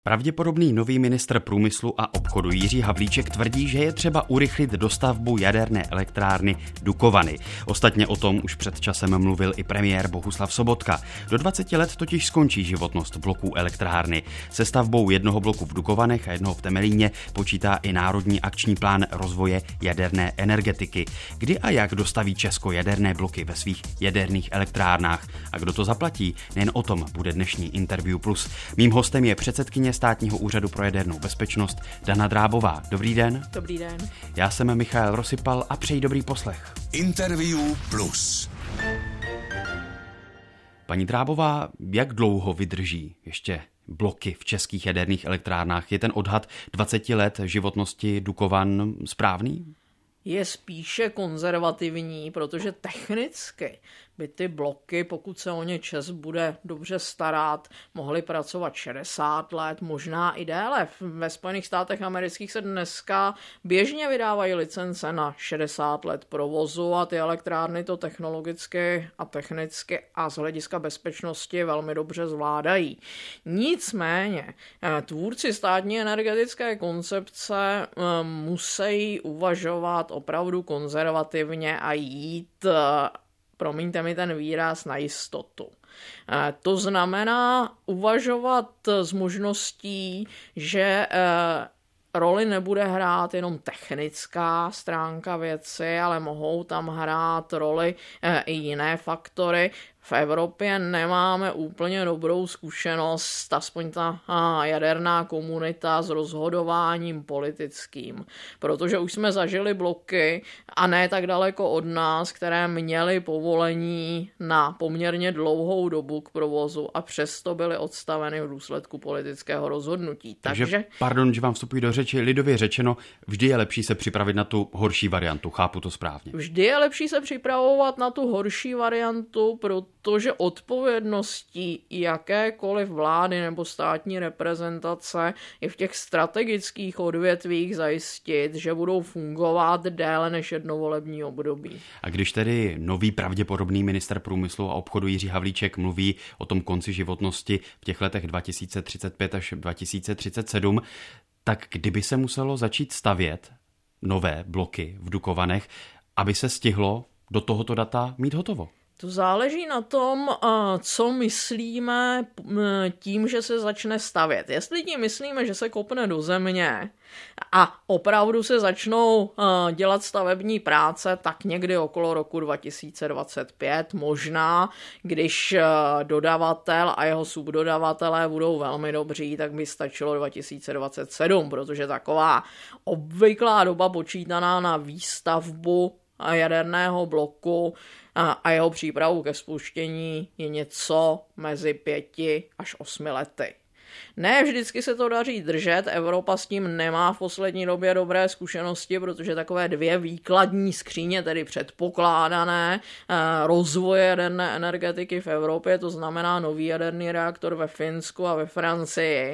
Pravděpodobný nový ministr průmyslu a obchodu Jiří Havlíček tvrdí, že je třeba urychlit dostavbu jaderné elektrárny Dukovany. Ostatně o tom už před časem mluvil i premiér Bohuslav Sobotka. Do 20 let totiž skončí životnost bloků elektrárny. Se stavbou jednoho bloku v Dukovanech a jednoho v Temelíně počítá i Národní akční plán rozvoje jaderné energetiky. Kdy a jak dostaví Česko jaderné bloky ve svých jaderných elektrárnách? A kdo to zaplatí? Nejen o tom bude dnešní Interview Plus. Mým hostem je předsedkyně Státního úřadu pro jadernou bezpečnost Dana Drábová. Dobrý den. Dobrý den. Já jsem Michal Rosypal a přeji dobrý poslech. Interview Plus. Paní Drábová, jak dlouho vydrží ještě bloky v českých jaderných elektrárnách? Je ten odhad 20 let životnosti Dukovan správný? Je spíše konzervativní, protože technicky by ty bloky, pokud se o ně ČEZ bude dobře starat, mohly pracovat 60 let, možná i déle. Ve Spojených státech amerických se dneska běžně vydávají licence na 60 let provozu a ty elektrárny to technologicky a technicky a z hlediska bezpečnosti velmi dobře zvládají. Nicméně tvůrci státní energetické koncepce musí uvažovat opravdu konzervativně a jít, promiňte mi ten výraz, na jistotu. To znamená uvažovat s možností, že roli nebude hrát jenom technická stránka věci, ale mohou tam hrát roli i jiné faktory. V Evropě nemáme úplně dobrou zkušenost, aspoň ta jaderná komunita, s rozhodováním politickým, protože už jsme zažili bloky a ne tak daleko od nás, které měly povolení na poměrně dlouhou dobu k provozu a přesto byly odstaveny v důsledku politického rozhodnutí. Takže pardon, že vám vstupuji do řeči, lidově řečeno, vždy je lepší se připravit na tu horší variantu, chápu to správně. Vždy je lepší se připravovat na tu horší variantu, protože odpovědností jakékoliv vlády nebo státní reprezentace je v těch strategických odvětvích zajistit, že budou fungovat déle než jedno volební období. A když tedy nový pravděpodobný ministr průmyslu a obchodu Jiří Havlíček mluví o tom konci životnosti v těch letech 2035 až 2037, tak kdyby se muselo začít stavět nové bloky v Dukovanech, aby se stihlo do tohoto data mít hotovo? To záleží na tom, co myslíme tím, že se začne stavět. Jestli tím myslíme, že se kopne do země a opravdu se začnou dělat stavební práce, tak někdy okolo roku 2025 možná, když dodavatel a jeho subdodavatelé budou velmi dobří, tak by stačilo 2027, protože taková obvyklá doba počítaná na výstavbu jaderného bloku a jeho přípravu ke spuštění je něco mezi 5 až 8 lety. Ne vždycky se to daří držet, Evropa s tím nemá v poslední době dobré zkušenosti, protože takové 2 výkladní skříně, tedy předpokládané rozvoje jaderné energetiky v Evropě, to znamená nový jaderný reaktor ve Finsku a ve Francii,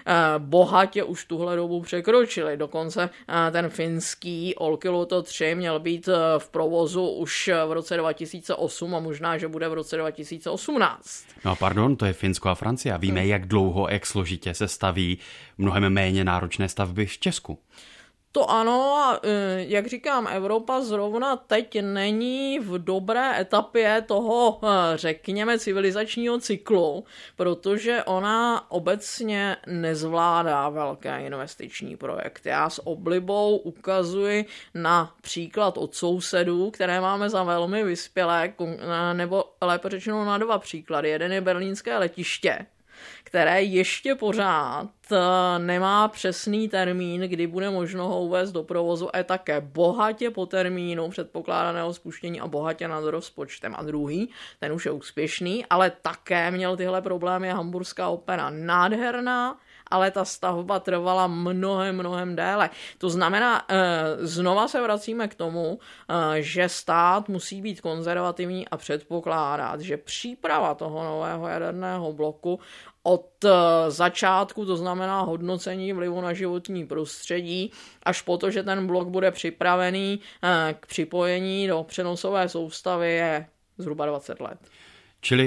bohatě už tuhle dobu překročili. Dokonce ten finský Olkiluoto 3 měl být v provozu už v roce 2008 a možná, že bude v roce 2018. No pardon, to je Finsko a Francie. Víme, jak dlouho, jak složitě se staví mnohem méně náročné stavby v Česku. To ano, a jak říkám, Evropa zrovna teď není v dobré etapě toho, řekněme, civilizačního cyklu, protože ona obecně nezvládá velké investiční projekty. Já s oblibou ukazuji na příklad od sousedů, které máme za velmi vyspělé, nebo lépe řečeno na 2 příklady. Jeden je berlínské letiště, které ještě pořád nemá přesný termín, kdy bude možno ho uvést do provozu, a také bohatě po termínu předpokládaného spuštění a bohatě nad rozpočtem. A druhý, ten už je úspěšný, ale také měl tyhle problémy, Hamburská opera, nádherná, ale ta stavba trvala mnohem déle. To znamená, znova se vracíme k tomu, že stát musí být konzervativní a předpokládat, že příprava toho nového jaderného bloku od začátku, to znamená hodnocení vlivu na životní prostředí, až po to, že ten blok bude připravený k připojení do přenosové soustavy, je zhruba 20 let. Čili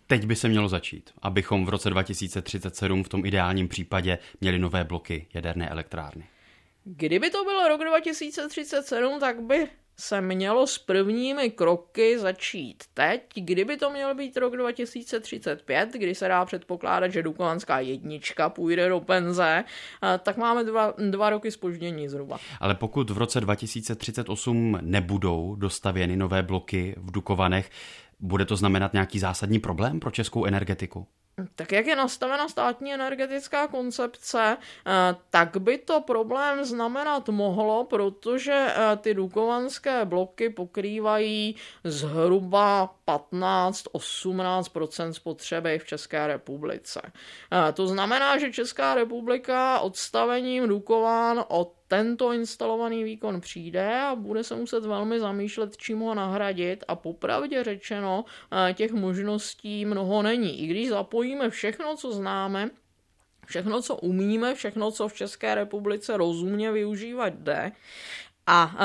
teď by se mělo začít, abychom v roce 2037 v tom ideálním případě měli nové bloky jaderné elektrárny? Kdyby to byl rok 2037, tak by se mělo s prvními kroky začít teď. Kdyby to měl být rok 2035, kdy se dá předpokládat, že Dukovanská 1 půjde do penze, tak máme dva roky zpoždění zhruba. Ale pokud v roce 2038 nebudou dostavěny nové bloky v Dukovanech, bude to znamenat nějaký zásadní problém pro českou energetiku? Tak jak je nastavena státní energetická koncepce, tak by to problém znamenat mohlo, protože ty dukovanské bloky pokrývají zhruba 15-18% spotřeby v České republice. To znamená, že Česká republika odstavením Dukovan od tento instalovaný výkon přijde a bude se muset velmi zamýšlet, čím ho nahradit, a popravdě řečeno těch možností mnoho není. I když zapojíme všechno, co známe, všechno, co umíme, všechno, co v České republice rozumně využívat jde, a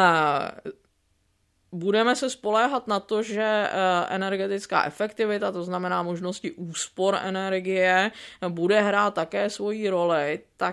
budeme se spoléhat na to, že energetická efektivita, to znamená možnosti úspor energie, bude hrát také svoji roli, tak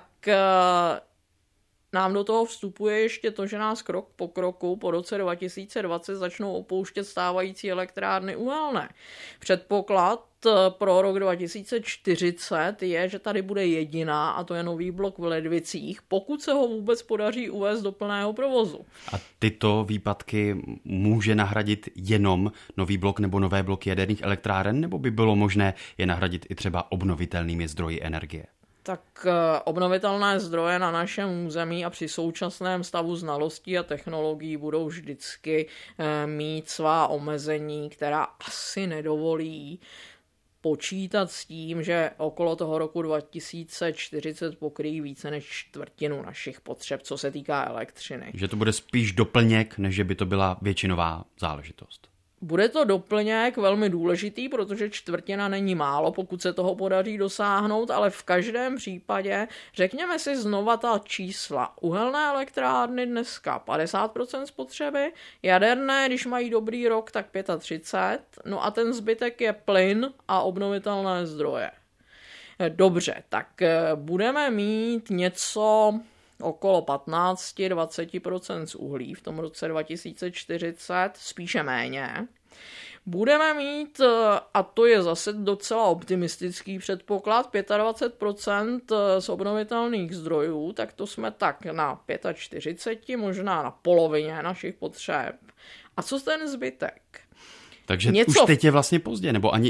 nám do toho vstupuje ještě to, že nás krok po kroku po roce 2020 začnou opouštět stávající elektrárny uhelné. Předpoklad pro rok 2040 je, že tady bude jediná, a to je nový blok v Ledvicích, pokud se ho vůbec podaří uvést do plného provozu. A tyto výpadky může nahradit jenom nový blok nebo nové bloky jaderných elektráren, nebo by bylo možné je nahradit i třeba obnovitelnými zdroji energie? Tak obnovitelné zdroje na našem území a při současném stavu znalostí a technologií budou vždycky mít svá omezení, která asi nedovolí počítat s tím, že okolo toho roku 2040 pokryjí více než čtvrtinu našich potřeb, co se týká elektřiny. Že to bude spíš doplněk, než že by to byla většinová záležitost. Bude to doplněk velmi důležitý, protože čtvrtina není málo, pokud se toho podaří dosáhnout, ale v každém případě řekněme si znova ta čísla. Uhelné elektrárny dneska 50% spotřeby, jaderné, když mají dobrý rok, tak 35%, no a ten zbytek je plyn a obnovitelné zdroje. Dobře, tak budeme mít něco okolo 15-20% z uhlí v tom roce 2040, spíše méně. Budeme mít, a to je zase docela optimistický předpoklad, 25% z obnovitelných zdrojů, tak to jsme tak na 45, možná na polovině našich potřeb. A co ten zbytek? Takže už teď je vlastně pozdě, nebo ani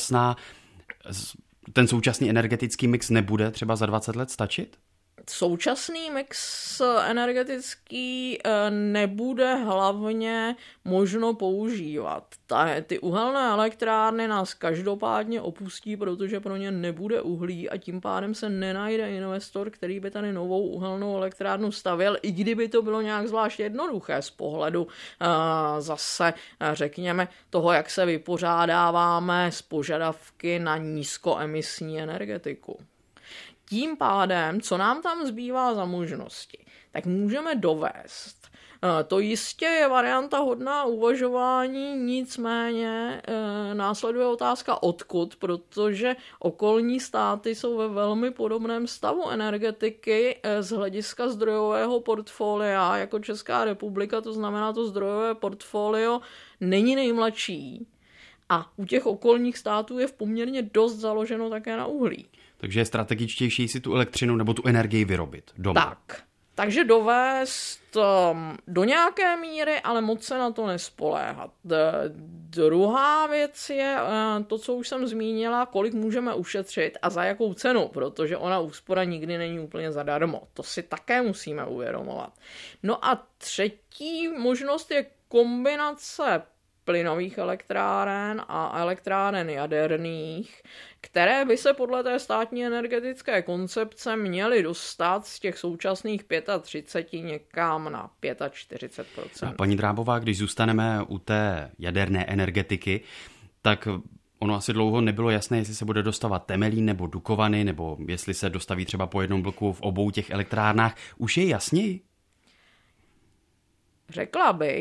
ten současný energetický mix nebude třeba za 20 let stačit? Současný mix energetický nebude hlavně možno používat. Ty uhelné elektrárny nás každopádně opustí, protože pro ně nebude uhlí a tím pádem se nenajde investor, který by tady novou uhelnou elektrárnu stavěl, i kdyby to bylo nějak zvlášť jednoduché z pohledu zase, řekněme, toho, jak se vypořádáváme s požadavky na nízkoemisní energetiku. Tím pádem, co nám tam zbývá za možnosti, tak můžeme dovést. To jistě je varianta hodná uvažování, nicméně následuje otázka odkud, protože okolní státy jsou ve velmi podobném stavu energetiky z hlediska zdrojového portfolia jako Česká republika, to znamená, to zdrojové portfolio není nejmladší a u těch okolních států je v poměrně dost založeno také na uhlí. Takže je strategičtější si tu elektřinu nebo tu energii vyrobit doma. Takže dovést do nějaké míry, ale moc se na to nespoléhat. Druhá věc je to, co už jsem zmínila, kolik můžeme ušetřit a za jakou cenu, protože ona úspora nikdy není úplně zadarmo. To si také musíme uvědomovat. No a třetí možnost je kombinace plynových elektráren a elektráren jaderných, které by se podle té státní energetické koncepce měly dostat z těch současných 35 někam na 45%. A paní Drábová, když zůstaneme u té jaderné energetiky, tak ono asi dlouho nebylo jasné, jestli se bude dostávat Temelín nebo Dukovany, nebo jestli se dostaví třeba po jednom bloku v obou těch elektrárnách. Už je jasněji? Řekla bych,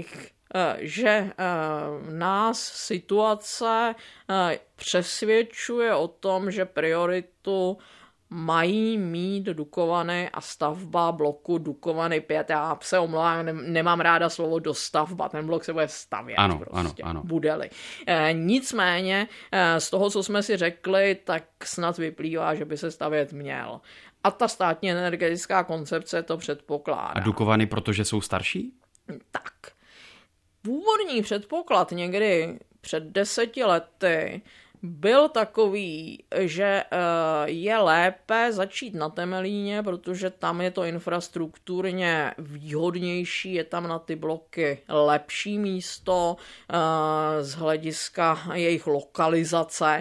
že nás situace přesvědčuje o tom, že prioritu mají mít Dukovany a stavba bloku Dukovany 5. Já se omlouvám, nemám ráda slovo dostavba, ten blok se bude stavět. Ano, prostě, ano. bude-li. Nicméně z toho, co jsme si řekli, tak snad vyplývá, že by se stavět měl. A ta státní energetická koncepce to předpokládá. A Dukovany, protože jsou starší? Tak. Původní předpoklad někdy před 10 lety byl takový, že je lépe začít na Temelíně, protože tam je to infrastrukturně výhodnější, je tam na ty bloky lepší místo z hlediska jejich lokalizace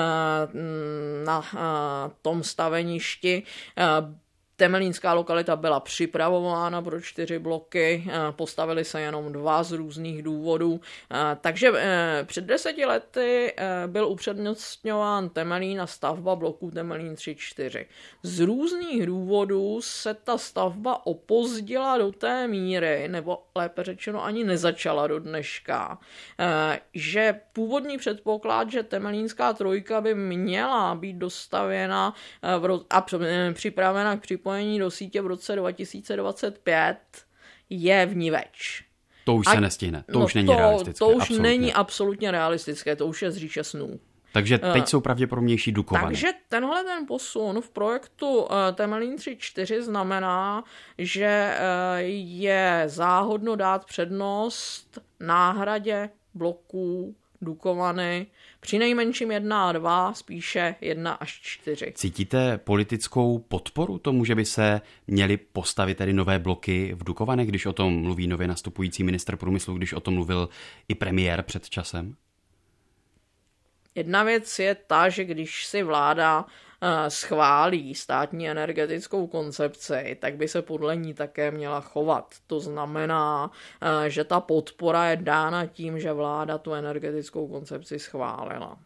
na tom staveništi. Temelínská lokalita byla připravována pro 4 bloky, postavily se jenom 2 z různých důvodů, takže před 10 lety byl upřednostňován Temelín a stavba bloků Temelín 3-4. Z různých důvodů se ta stavba opozdila do té míry, nebo lépe řečeno ani nezačala do dneška, že původní předpoklad, že Temelínská 3 by měla být dostavěna a připravena k připojení do sítě v roce 2025, je vniveč. To už se nestihne, to už není realistické. To už není absolutně realistické, to už je z říše snů. Takže teď jsou pravděpodobnější Dukovany. Takže tenhle ten posun v projektu Temelín 3-4 znamená, že je záhodno dát přednost náhradě bloků Dukovany, přinejmenším 1 a 2, spíše 1 až 4. Cítíte politickou podporu tomu, že by se měly postavit tedy nové bloky v Dukovanech, když o tom mluví nově nastupující ministr průmyslu, když o tom mluvil i premiér před časem? Jedna věc je ta, že když si vláda schválí státní energetickou koncepci, tak by se podle ní také měla chovat. To znamená, že ta podpora je dána tím, že vláda tu energetickou koncepci schválila.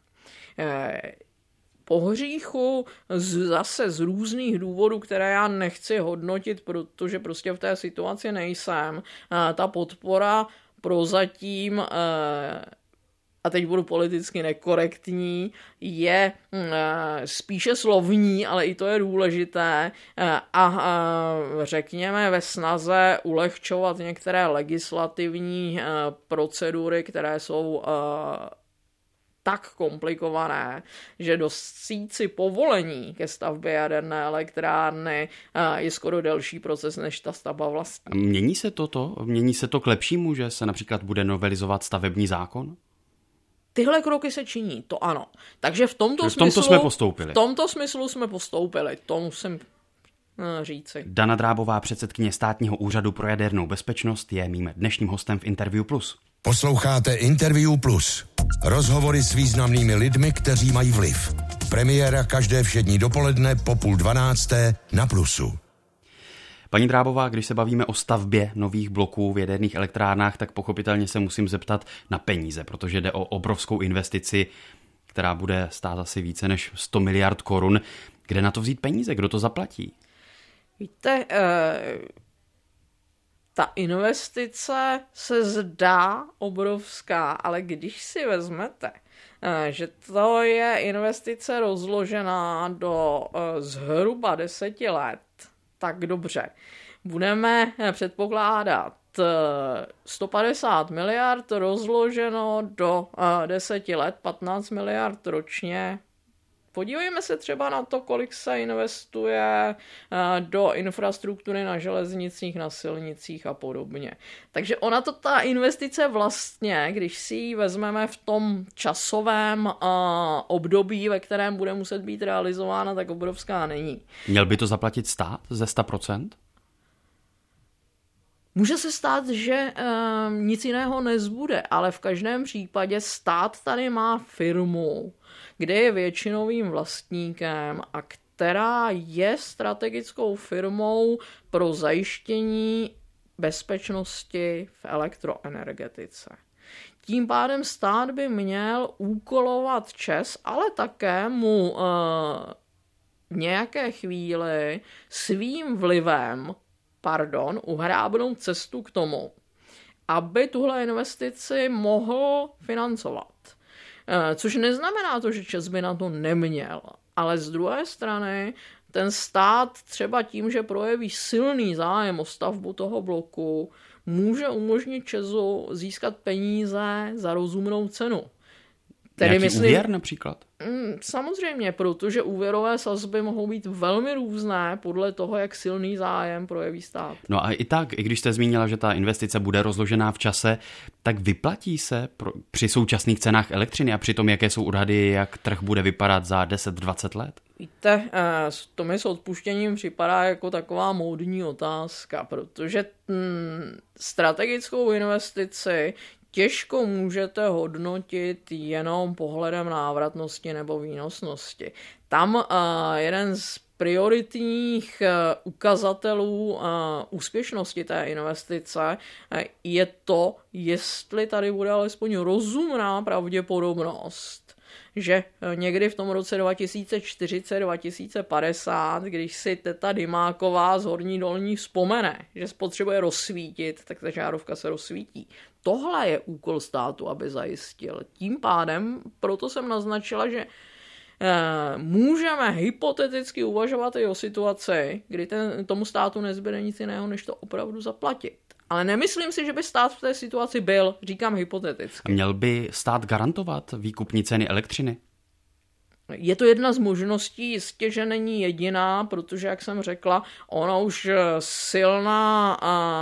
Po hříchu zase z různých důvodů, které já nechci hodnotit, protože prostě v té situaci nejsem, ta podpora prozatím, a teď budu politicky nekorektní, je spíše slovní, ale i to je důležité a řekněme ve snaze ulehčovat některé legislativní procedury, které jsou tak komplikované, že dosít si povolení ke stavbě jaderné elektrárny je skoro delší proces než ta stavba vlastní. Mění se toto? Mění se to k lepšímu, že se například bude novelizovat stavební zákon? Tyhle kroky se činí, to ano. Takže v tomto smyslu jsme postoupili. To musím říci. Dana Drábová, předsedkyně Státního úřadu pro jadernou bezpečnost, je mým dnešním hostem v Interview Plus. Posloucháte Interview Plus. Rozhovory s významnými lidmi, kteří mají vliv. Premiéra každé všední dopoledne po 11:30 na Plusu. Paní Drábová, když se bavíme o stavbě nových bloků v jaderných elektrárnách, tak pochopitelně se musím zeptat na peníze, protože jde o obrovskou investici, která bude stát asi více než 100 miliard korun. Kde na to vzít peníze? Kdo to zaplatí? Víte, ta investice se zdá obrovská, ale když si vezmete, že to je investice rozložená do zhruba 10 let, tak dobře. Budeme předpokládat 150 miliard rozloženo do 10 let, 15 miliard ročně. Podívejme se třeba na to, kolik se investuje do infrastruktury na železnicích, na silnicích a podobně. Takže ta investice vlastně, když si ji vezmeme v tom časovém období, ve kterém bude muset být realizována, tak obrovská není. Měl by to zaplatit stát ze 100%? Může se stát, že nic jiného nezbude, ale v každém případě stát tady má firmu, kde je většinovým vlastníkem a která je strategickou firmou pro zajištění bezpečnosti v elektroenergetice. Tím pádem stát by měl úkolovat ČEZ, ale také mu v nějaké chvíli svým vlivem uhrábnout cestu k tomu, aby tuhle investici mohl financovat. Což neznamená to, že ČEZ by na to neměl. Ale z druhé strany ten stát třeba tím, že projeví silný zájem o stavbu toho bloku, může umožnit ČEZu získat peníze za rozumnou cenu. Nějaký úvěr například? Samozřejmě, protože úvěrové sazby mohou být velmi různé podle toho, jak silný zájem projeví stát. No a i tak, i když jste zmínila, že ta investice bude rozložená v čase, tak vyplatí se při současných cenách elektřiny a při tom, jaké jsou odhady, jak trh bude vypadat za 10-20 let? Víte, to mi s odpuštěním připadá jako taková módní otázka, protože strategickou investici těžko můžete hodnotit jenom pohledem návratnosti nebo výnosnosti. Tam jeden z prioritních ukazatelů úspěšnosti té investice je to, jestli tady bude alespoň rozumná pravděpodobnost, že někdy v tom roce 2040-2050, když si teta Dymáková z Horní Dolní vzpomene, že spotřebuje rozsvítit, tak ta žárovka se rozsvítí. Tohle je úkol státu, aby zajistil. Tím pádem, proto jsem naznačila, že můžeme hypoteticky uvažovat i o situaci, kdy tomu státu nezbyde nic jiného, než to opravdu zaplatit. Ale nemyslím si, že by stát v té situaci byl, říkám hypoteticky. A měl by stát garantovat výkupní ceny elektřiny? Je to jedna z možností, jistě, že není jediná, protože, jak jsem řekla, ona už silná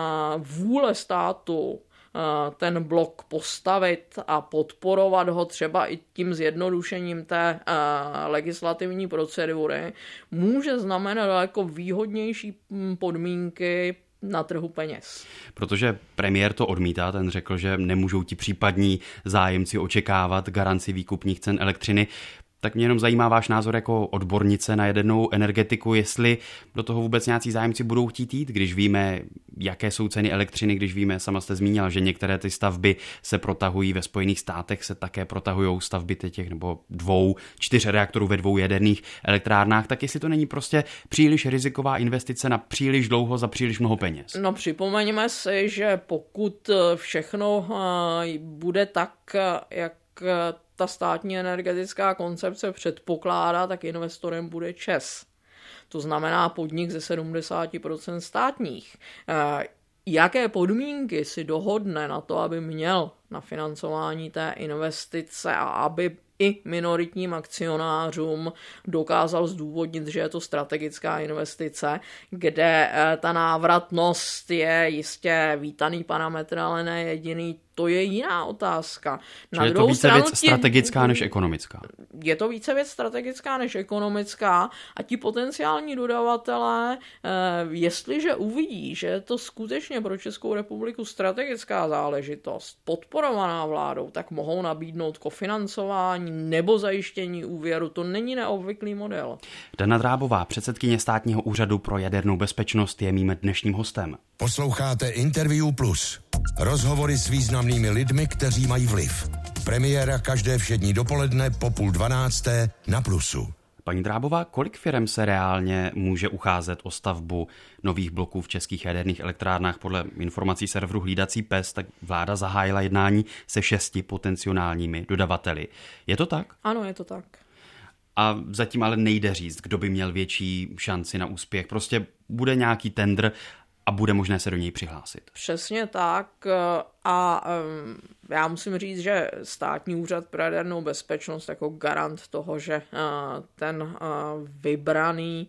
vůle státu ten blok postavit a podporovat ho třeba i tím zjednodušením té legislativní procedury může znamenat daleko výhodnější podmínky na trhu peněz. Protože premiér to odmítá, ten řekl, že nemůžou ti případní zájemci očekávat garanci výkupních cen elektřiny. Tak mě jenom zajímá váš názor jako odbornice na jadernou energetiku, jestli do toho vůbec nějací zájemci budou chtít jít, když víme, jaké jsou ceny elektřiny, když víme, sama jste zmínila, že některé ty stavby se protahují, ve Spojených státech se také protahují stavby těch nebo 4 reaktorů ve 2 jaderných elektrárnách, tak jestli to není prostě příliš riziková investice na příliš dlouho za příliš mnoho peněz. No připomeňme si, že pokud všechno bude tak, jak ta státní energetická koncepce předpokládá, tak investorem bude ČEZ. To znamená podnik ze 70% státních. Jaké podmínky si dohodne na to, aby měl na financování té investice a aby i minoritním akcionářům dokázal zdůvodnit, že je to strategická investice, kde ta návratnost je jistě vítaný parametr, ale ne jediný. To je jiná otázka. Čili je to více věc strategická než ekonomická. Je to více věc strategická než ekonomická a ti potenciální dodavatelé, jestliže uvidí, že je to skutečně pro Českou republiku strategická záležitost, podporovaná vládou, tak mohou nabídnout kofinancování nebo zajištění úvěru. To není neobvyklý model. Dana Drábová, předsedkyně Státního úřadu pro jadernou bezpečnost, je mým dnešním hostem. Posloucháte Interview Plus. Rozhovory s významnými lidmi, kteří mají vliv. Premiéra každé všední dopoledne po 11:30 na Plusu. Paní Drábová, kolik firem se reálně může ucházet o stavbu nových bloků v českých jaderných elektrárnách? Podle informací serveru Hlídací pes, tak vláda zahájila jednání se 6 potenciálními dodavateli. Je to tak? Ano, je to tak. A zatím ale nejde říct, kdo by měl větší šanci na úspěch. Prostě bude nějaký tendr a bude možné se do něj přihlásit. Přesně tak a já musím říct, že Státní úřad pro jadernou bezpečnost jako garant toho, že ten vybraný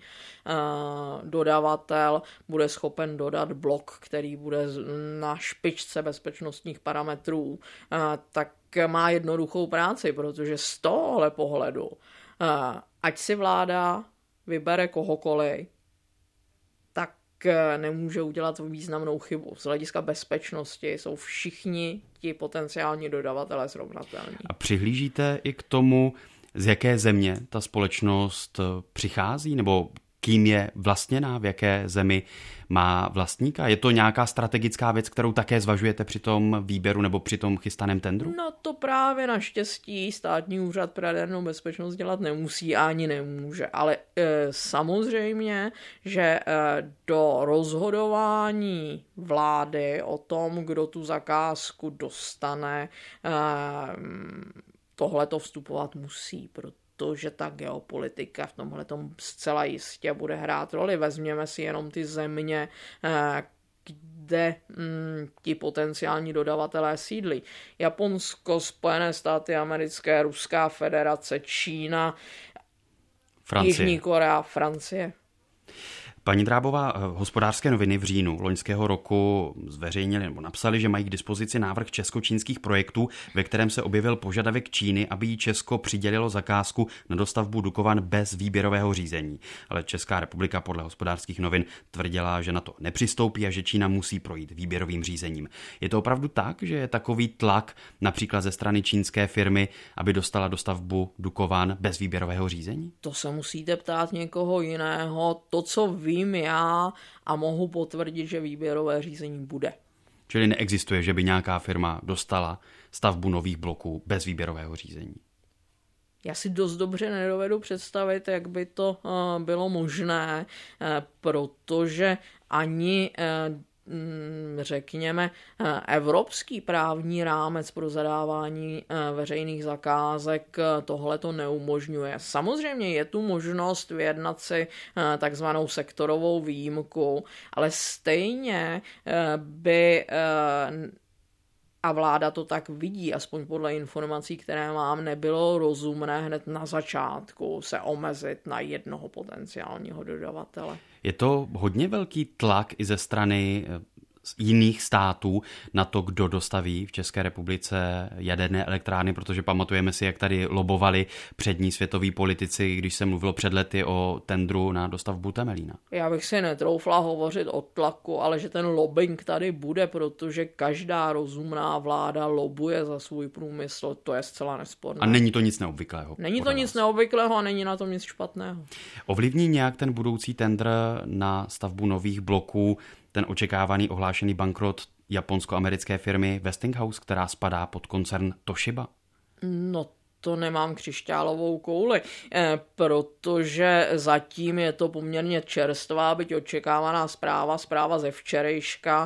dodavatel bude schopen dodat blok, který bude na špičce bezpečnostních parametrů, tak má jednoduchou práci, protože z tohohle pohledu, ať si vláda vybere kohokoliv, tak nemůže udělat významnou chybu. Z hlediska bezpečnosti jsou všichni ti potenciální dodavatelé srovnatelní. A přihlížíte i k tomu, z jaké země ta společnost přichází, nebo kým je vlastněná, v jaké zemi má vlastníka? Je to nějaká strategická věc, kterou také zvažujete při tom výběru nebo při tom chystaném tendru? No to právě naštěstí státní úřad pro jadernou bezpečnost dělat nemusí a ani nemůže. Ale samozřejmě, že do rozhodování vlády o tom, kdo tu zakázku dostane, tohleto vstupovat musí, protože ta geopolitika v tomhle tom zcela jistě bude hrát roli. Vezměme si jenom ty země, kde ti potenciální dodavatelé sídlí. Japonsko, Spojené státy americké, Ruská federace, Čína, Jižní Korea, Francie. Paní Drábová, Hospodářské noviny v říjnu loňského roku zveřejnili nebo napsali, že mají k dispozici návrh česko-čínských projektů, ve kterém se objevil požadavek Číny, aby jí Česko přidělilo zakázku na dostavbu Dukovan bez výběrového řízení. Ale Česká republika podle Hospodářských novin tvrdila, že na to nepřistoupí a že Čína musí projít výběrovým řízením. Je to opravdu tak, že je takový tlak například ze strany čínské firmy, aby dostala dostavbu Dukovan bez výběrového řízení? To se musíte ptát někoho jiného. To, co vím já a mohu potvrdit, že výběrové řízení bude. Čili neexistuje, že by nějaká firma dostala stavbu nových bloků bez výběrového řízení? Já si dost dobře nedovedu představit, jak by to bylo možné, protože ani řekněme, evropský právní rámec pro zadávání veřejných zakázek tohle to neumožňuje. Samozřejmě je tu možnost vyjednat si takzvanou sektorovou výjimku, ale stejně by a vláda to tak vidí, aspoň podle informací, které mám, nebylo rozumné hned na začátku se omezit na jednoho potenciálního dodavatele. Je to hodně velký tlak i ze strany jiných států na to, kdo dostaví v České republice jaderné elektrárny, protože pamatujeme si, jak tady lobovali přední světoví politici, když se mluvilo před lety o tendru na dostavbu Temelína. Já bych si netroufla hovořit o tlaku, ale že ten lobbying tady bude, protože každá rozumná vláda lobuje za svůj průmysl, to je zcela nesporné. A není to nic neobvyklého? Není to nic neobvyklého a není na tom nic špatného. Ovlivní nějak ten budoucí tendr na stavbu nových bloků ten očekávaný ohlášený bankrot japonsko-americké firmy Westinghouse, která spadá pod koncern Toshiba? No to nemám křišťálovou kouli, protože zatím je to poměrně čerstvá, byť očekávaná zpráva ze včerejška.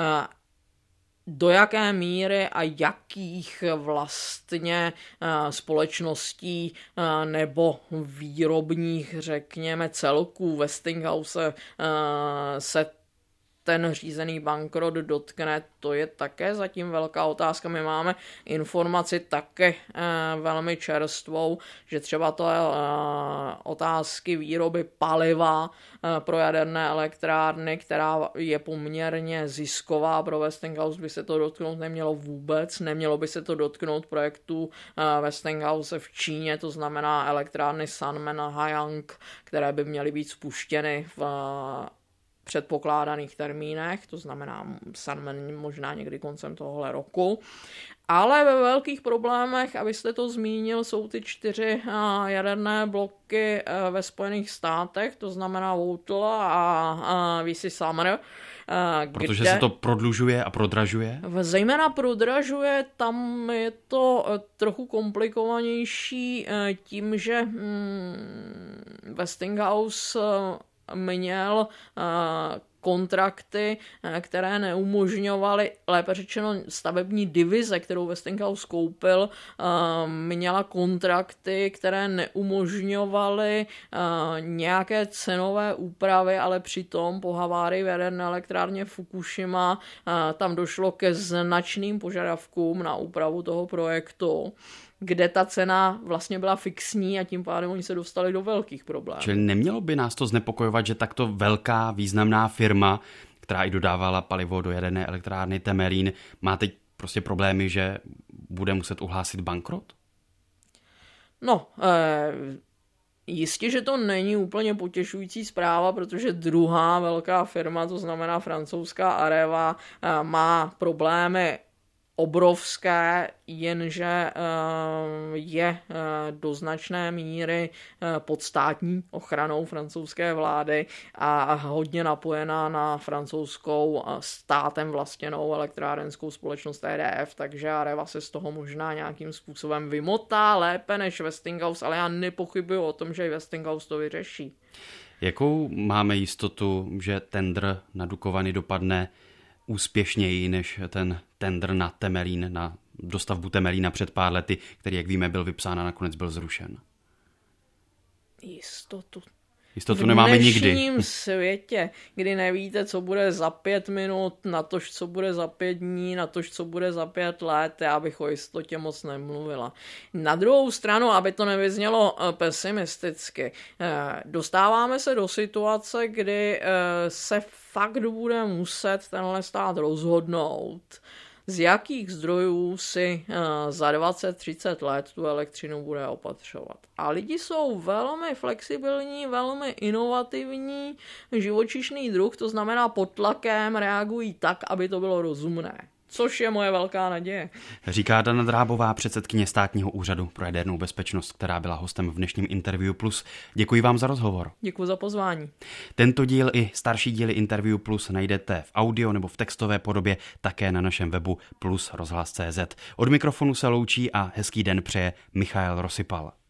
Do jaké míry a jakých vlastně společností nebo výrobních, řekněme, celků Westinghouse se ten řízený bankrot dotkne, to je také zatím velká otázka. My máme informaci také velmi čerstvou, že třeba to otázky výroby paliva pro jaderné elektrárny, která je poměrně zisková pro Westinghouse, by se to dotknout nemělo vůbec. Nemělo by se to dotknout projektů Westinghouse v Číně, to znamená elektrárny Sanmen a Haiyang, které by měly být spuštěny v předpokládaných termínech, to znamená Sanmen možná někdy koncem tohohle roku. Ale ve velkých problémech, abyste to zmínil, jsou ty 4 jaderné bloky ve Spojených státech, to znamená Vogtle a VC Summer. Protože se to prodlužuje a prodražuje? Zejména prodražuje, tam je to trochu komplikovanější tím, že Westinghouse měl kontrakty, které neumožňovaly, lépe řečeno stavební divize, kterou Westinghouse koupil, měla kontrakty, které neumožňovaly nějaké cenové úpravy, ale přitom po havárii v jaderné elektrárně Fukushima tam došlo ke značným požadavkům na úpravu toho projektu, kde ta cena vlastně byla fixní a tím pádem oni se dostali do velkých problémů. Čili nemělo by nás to znepokojovat, že takto velká významná firma, která i dodávala palivo do jaderné elektrárny Temelín, má teď prostě problémy, že bude muset uhlásit bankrot? No, jistě, že to není úplně potěšující zpráva, protože druhá velká firma, to znamená francouzská Areva, má problémy obrovské, jenže je do značné míry pod státní ochranou francouzské vlády a hodně napojená na francouzskou státem vlastněnou elektrárenskou společnost EDF, takže Areva se z toho možná nějakým způsobem vymotá lépe než Westinghouse, ale já nepochybuju o tom, že i Westinghouse to vyřeší. Jakou máme jistotu, že tendr na Dukovany dopadne úspěšněji než ten tendr na Temelín, na dostavbu Temelína před pár lety, který, jak víme, byl vypsán a nakonec byl zrušen? Jistotu nemáme nikdy. V dnešním světě, kdy nevíte, co bude za 5 minut, natož co bude za 5 dní, natož co bude za 5 let, já bych o jistotě moc nemluvila. Na druhou stranu, aby to nevyznělo pesimisticky, dostáváme se do situace, kdy se fakt bude muset tenhle stát rozhodnout, z jakých zdrojů si za 20-30 let tu elektřinu bude opatřovat. A lidi jsou velmi flexibilní, velmi inovativní, živočišný druh, to znamená pod tlakem reagují tak, aby to bylo rozumné. Což je moje velká naděje. Říká Dana Drábová, předsedkyně Státního úřadu pro jadernou bezpečnost, která byla hostem v dnešním Interview Plus. Děkuji vám za rozhovor. Děkuji za pozvání. Tento díl i starší díly Interview Plus najdete v audio nebo v textové podobě také na našem webu plus rozhlas.cz. Od mikrofonu se loučí a hezký den přeje Michael Rosypal.